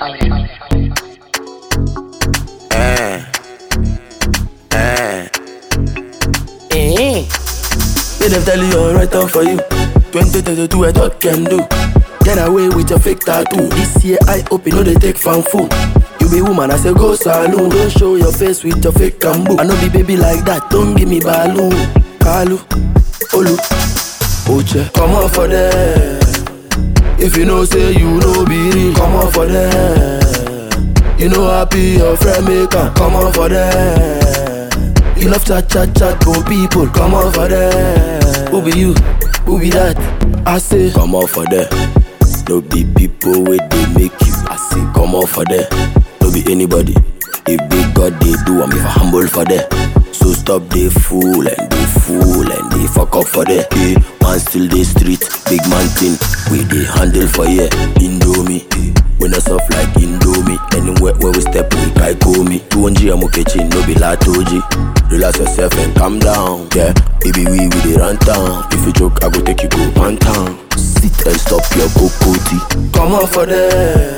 Let them tell you I'm right on for you. 2022 I thought can do. Get away with your fake tattoo. This year I hope you know they take fan food. You be woman, I say go saloon. Don't show your face with your fake cambo. I know be baby like that, don't give me balloon. Kalu, Olu, Oche, come on for them. If you know say you know be real, come on for them. You know happy your friend make come on for them. You love chat for people, come on for them. Who be you? Who be that? I say come on for them. No be people where they make you. I say come on for them. No be anybody. If big God they do, I'm if humble for them. So stop they fool and they fuck up for them. Hey, man still they street, big man thing. We they handle for yeah, Indomie. When I soft like Indomie. Anywhere where we step, we kai call me. 200 I'm okay, no be latoji. Relax yourself and calm down. Yeah, baby we the run town. If you joke, I go take you go pan town. Sit and stop your cocotti. Come on for them.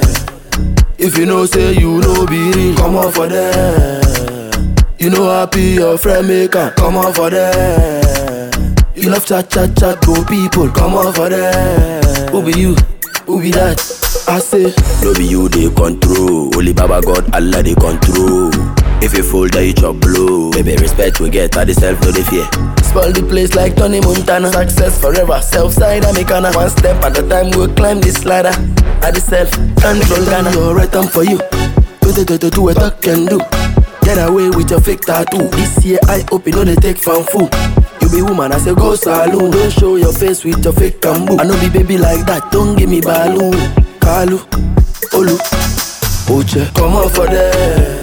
If you know say you know be real, come on for them. You know happy your friend make come on for them. You love chat for people, come on for them. Who be you? Who be that? I say no be you they control. Only Baba God Allah they control. If you fold that you blow. Baby respect we get at the self no they fear. Spoil the place like Tony Montana. Success forever, self-side Americana. One step at a time we'll climb this ladder. At the self, control Ghana. You're right on for you. 2022 what I can do. Get away with your fake tattoo. This year I hope you know they take fan food. You be woman, I say go saloon. Don't show your face with your fake cambo. I know be baby like that, don't give me balloon. Kalu, Olu, Oche, come on for them.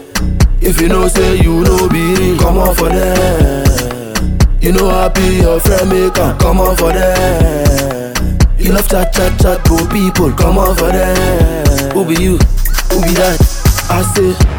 If you know say you know be real, come on for them. You know happy your friend make come on for them. You love chat for people, come on for them. Who be you? Who be that? I say